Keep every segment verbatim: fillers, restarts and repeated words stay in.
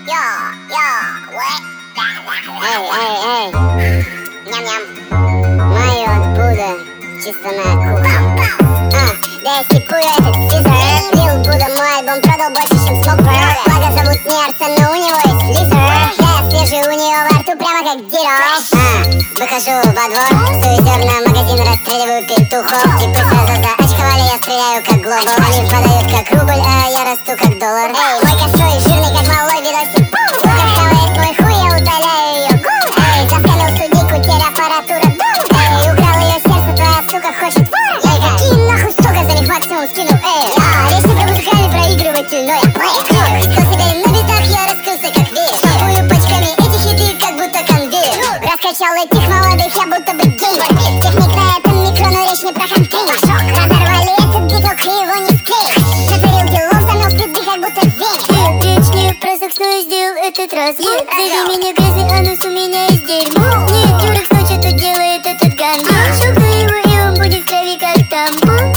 Эй, эй, эй. Ням-ням. Мое Будда, чисто на кухне. А, да я стикую этот сизер. Лил Будда мой альбом продал больше, чем Смокберг. Благо зовут не Арсен, но у него есть лизер. Да я свежий, у нее во рту прямо как диро. А, выхожу во двор, стою зерна, магазин расстреливаю петухов. Типы сразу заочковали, я стреляю как глобал. Они падают как рубль, а я расту как доллар. Эй, мой косой, жирный как малой видосик. Сука хавает мой хуй, я удаляю ее губы. Эй, заскамил судейку, теперь аппаратура дура. Эй, украл ее сердце, твоя сука хочет фора. Эй, какие нахуй сука, за них максимум скину. Эй, а, речь не про музыкальный проигрыватель, но я плеер. Кто себя на битах, я раскрылся как веер. Штампую пачками эти хиты, как будто конвейер. Раскачал этих молодых, я будто бы геймер. Техник на этом микро, но речь не про контейнер. Разорвали этот биток, и его не склеишь. Натворил делов, замел следы, как будто веник. Речь не про секс, но я сделал этот раз. Нет, зови меня грязный, а нос у меня из дерьма. Нет, Дюрекс ночью тут делает этот гандон. Щелкну его, и он будет в крови, как тампон.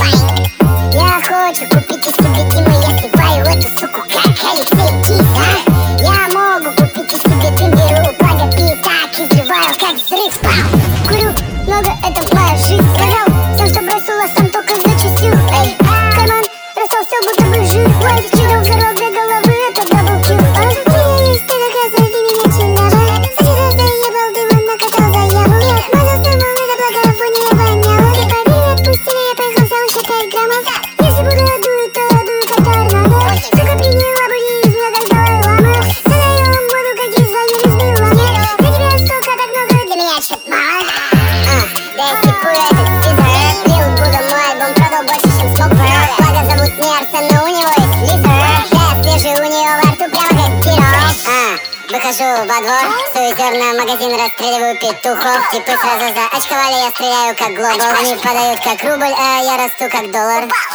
Я хочу купить и себе Дима, я сливаю эту суку, как Алексей Киса. Я могу купить и себе дым, беру, благо пятак и взрываю, как взрыв. Спам! Курю много, это моя жизнь. Сказал всем, что бросила, сам только зачастил. Эй, карман рассосал, будто бы жир. Лайф читал взорвал для головы, это даблкил. А тут я есть, ты как раз зови меня чинова. Соседа заебал, дыма накатал заяву. Я отмазался, мол, это благо вония воняло. Ты поверь, отпустили, я проехался уже пять граммов. Если буду одует, то одует как торнадо. Сука приняла буддизм, я как Далай-лама. Задаем буду, как дизайнер из Милана. За тебя столько так много, для меня чё-то мало. А, да я стикую этот сизер. Лил Будда мой альбом продал больше, чем Смокберг. Благо зовут не Арсен, но у него есть лизер. Да я свежий, у нее во рту прямо как диро. А, выхожу во двор, стою зерна, магазин расстреливаю петухов. Типы сразу заочковали, я стреляю как глобал. Они падают как рубль, а я расту как доллар.